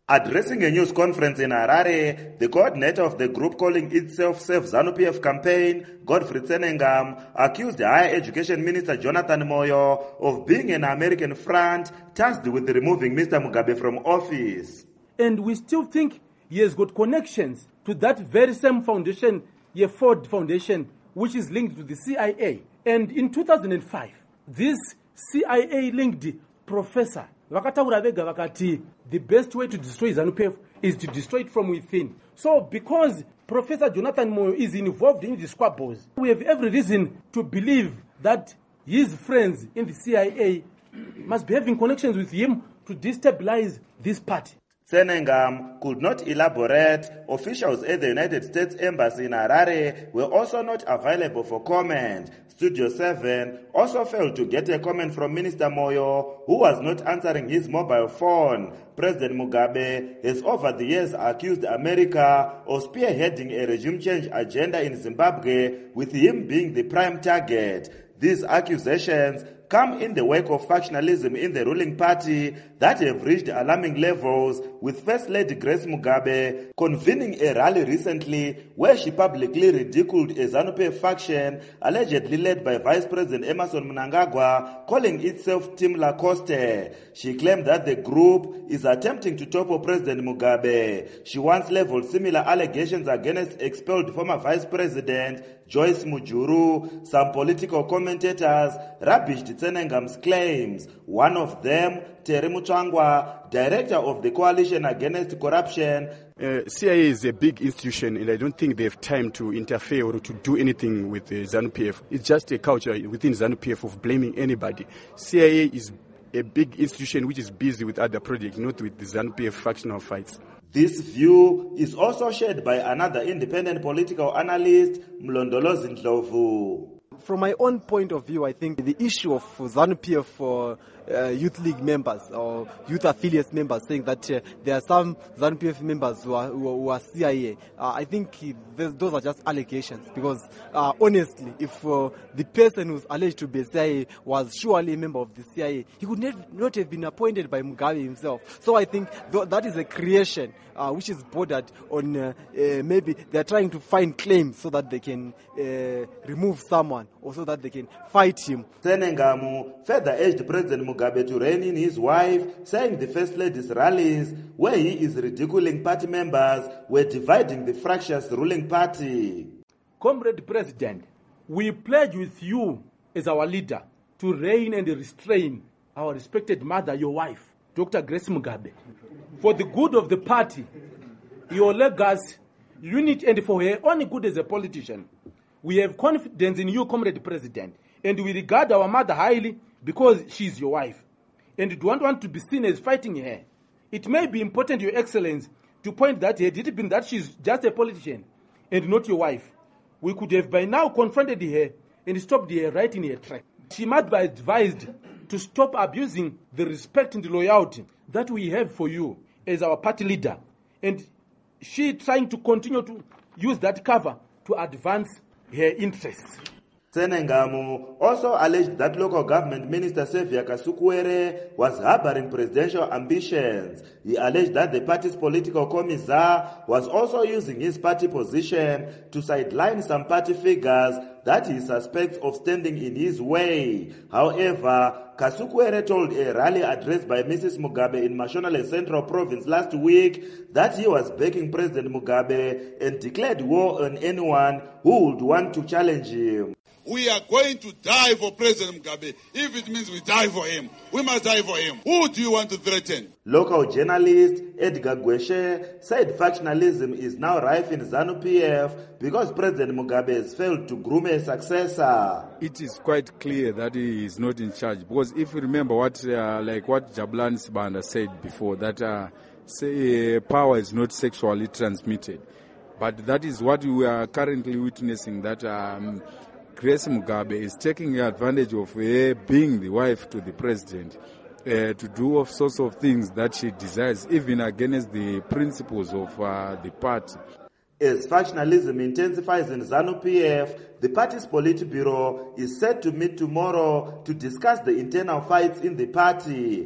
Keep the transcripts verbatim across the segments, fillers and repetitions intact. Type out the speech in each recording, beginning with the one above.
Addressing a news conference in Harare, the coordinator of the group calling itself Save ZANU-P F campaign, Godfrey Tsenengam, accused the Higher Education Minister Jonathan Moyo of being an American front tasked with removing Mister Mugabe from office. And we still think he has got connections to that very same foundation, the Ford Foundation, which is linked to the C I A. And in two thousand five, this C I A-linked professor, vakataura vega vakati, the best way to destroy ZANU-P F is to destroy it from within. So because Professor Jonathan Moyo is involved in the squabbles, we have every reason to believe that his friends in the C I A must be having connections with him to destabilize this party. Tsenengam could not elaborate. Officials at the United States Embassy in Harare were also not available for comment. Studio seven also failed to get a comment from Minister Moyo, who was not answering his mobile phone. President Mugabe has over the years accused America of spearheading a regime change agenda in Zimbabwe, with him being the prime target. These accusations come in the wake of factionalism in the ruling party that have reached alarming levels, with First Lady Grace Mugabe convening a rally recently where she publicly ridiculed a ZANU-P F faction allegedly led by Vice President Emmerson Mnangagwa, calling itself Team Lacoste. She claimed that the group is attempting to topple President Mugabe. She once leveled similar allegations against expelled former Vice President Joyce Mujuru. Some political commentators rubbished Tsenengam's claims. One of them, Terry Muchangwa, director of the Coalition Against Corruption. Uh, C I A is a big institution, and I don't think they have time to interfere or to do anything with the ZANU-P F. It's just a culture within ZANU-P F of blaming anybody. C I A is a big institution which is busy with other projects, not with the ZANU-P F factional fights. This view is also shared by another independent political analyst, Mlondolozi Ndlovu. From my own point of view, I think the issue of ZANU-P F for uh, youth league members or youth affiliates members saying that uh, there are some ZANU-P F members who are, who are, who are C I A, uh, I think he, those are just allegations, because uh, honestly, if uh, the person who's alleged to be a C I A was surely a member of the C I A, he would not, not have been appointed by Mugabe himself. So I think th- that is a creation uh, which is bordered on uh, uh, maybe they're trying to find claims so that they can uh, remove someone, or so that they can fight him. Tsenengamu further urged President Mugabe to rein in his wife, saying the First Lady's rallies, where he is ridiculing party members, were dividing the fractious ruling party. Comrade President, we pledge with you as our leader to rein and restrain our respected mother, your wife, Doctor Grace Mugabe, for the good of the party, your legacy, unity, and for her only good as a politician. We have confidence in you, Comrade President, and we regard our mother highly because she is your wife, and we don't want to be seen as fighting her. It may be important, Your Excellency, to point that had it been that she's just a politician and not your wife, we could have by now confronted her and stopped her right in her track. She must be advised to stop abusing the respect and the loyalty that we have for you as our party leader, and she trying to continue to use that cover to advance her interests. Tsenengamu also alleged that local government minister Xavier Kasukuwere was harboring presidential ambitions. He alleged that the party's political commissar was also using his party position to sideline some party figures that he suspects of standing in his way. However, Kasukuwere told a rally address by Missus Mugabe in Mashonaland Central Province last week that he was backing President Mugabe and declared war on anyone who would want to challenge him. We are going to die for President Mugabe. If it means we die for him, we must die for him. Who do you want to threaten? Local journalist Edgar Gweshe said factionalism is now rife in ZANU-P F because President Mugabe has failed to groom a successor. It is quite clear that he is not in charge, because if you remember what, uh, like what Jabulani Sibanda said before, that uh, say, uh, power is not sexually transmitted, but that is what we are currently witnessing. That. Um, Grace Mugabe is taking advantage of her being the wife to the president uh, to do all sorts of things that she desires, even against the principles of uh, the party. As factionalism intensifies in ZANU-P F, the party's Politburo is set to meet tomorrow to discuss the internal fights in the party.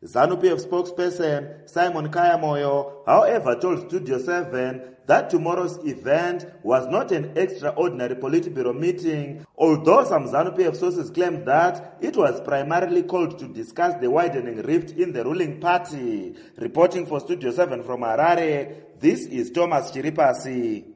ZANU-P F spokesperson Simon Kayamoyo, however, told Studio seven that tomorrow's event was not an extraordinary Politburo meeting, although some ZANU-P F sources claimed that it was primarily called to discuss the widening rift in the ruling party. Reporting for Studio seven from Harare, this is Thomas Chiripasi.